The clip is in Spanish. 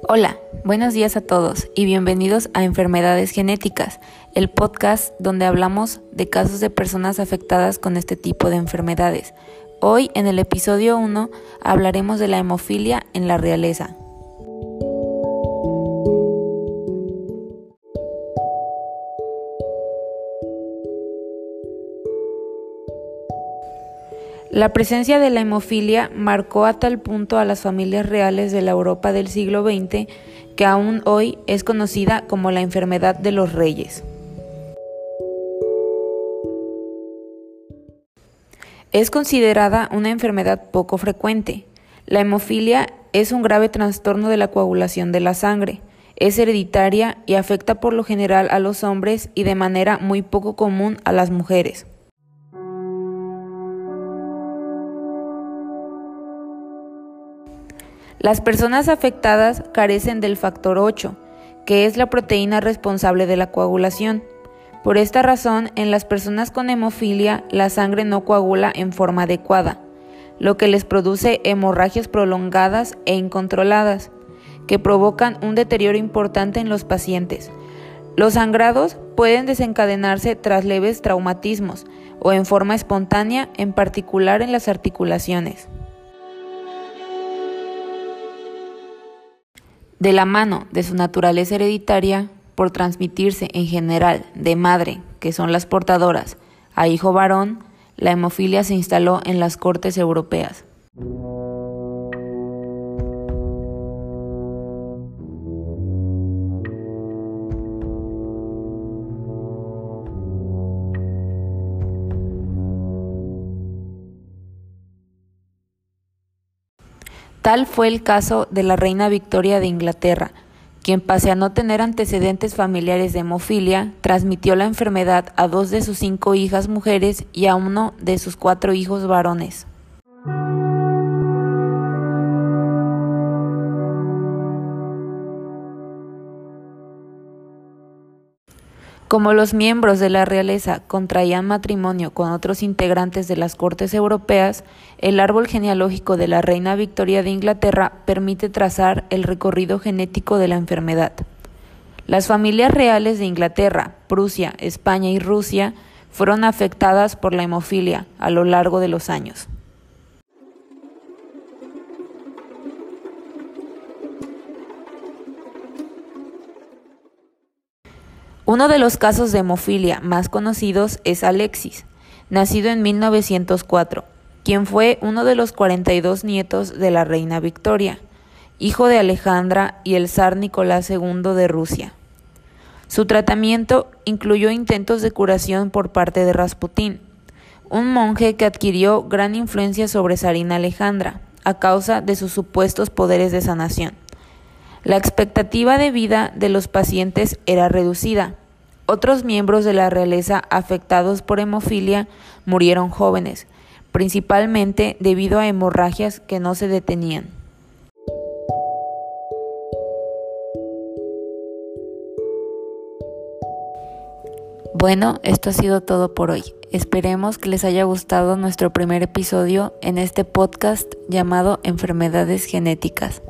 Hola, buenos días a todos y bienvenidos a Enfermedades Genéticas, el podcast donde hablamos de casos de personas afectadas con este tipo de enfermedades. Hoy, en el episodio 1, hablaremos de la hemofilia en la realeza. La presencia de la hemofilia marcó a tal punto a las familias reales de la Europa del siglo XX que aún hoy es conocida como la enfermedad de los reyes. Es considerada una enfermedad poco frecuente. La hemofilia es un grave trastorno de la coagulación de la sangre. Es hereditaria y afecta por lo general a los hombres y de manera muy poco común a las mujeres. Las personas afectadas carecen del factor 8, que es la proteína responsable de la coagulación. Por esta razón, en las personas con hemofilia, la sangre no coagula en forma adecuada, lo que les produce hemorragias prolongadas e incontroladas, que provocan un deterioro importante en los pacientes. Los sangrados pueden desencadenarse tras leves traumatismos o en forma espontánea, en particular en las articulaciones. De la mano de su naturaleza hereditaria, por transmitirse en general de madre, que son las portadoras, a hijo varón, la hemofilia se instaló en las cortes europeas. Tal fue el caso de la reina Victoria de Inglaterra, quien pese a no tener antecedentes familiares de hemofilia, transmitió la enfermedad a 2 de sus 5 hijas mujeres y a 1 de sus 4 hijos varones. Como los miembros de la realeza contraían matrimonio con otros integrantes de las cortes europeas, el árbol genealógico de la reina Victoria de Inglaterra permite trazar el recorrido genético de la enfermedad. Las familias reales de Inglaterra, Prusia, España y Rusia fueron afectadas por la hemofilia a lo largo de los años. Uno de los casos de hemofilia más conocidos es Alexis, nacido en 1904, quien fue uno de los 42 nietos de la reina Victoria, hijo de Alejandra y el zar Nicolás II de Rusia. Su tratamiento incluyó intentos de curación por parte de Rasputín, un monje que adquirió gran influencia sobre zarina Alejandra a causa de sus supuestos poderes de sanación. La expectativa de vida de los pacientes era reducida. Otros miembros de la realeza afectados por hemofilia murieron jóvenes, principalmente debido a hemorragias que no se detenían. Bueno, esto ha sido todo por hoy. Esperemos que les haya gustado nuestro primer episodio en este podcast llamado Enfermedades Genéticas.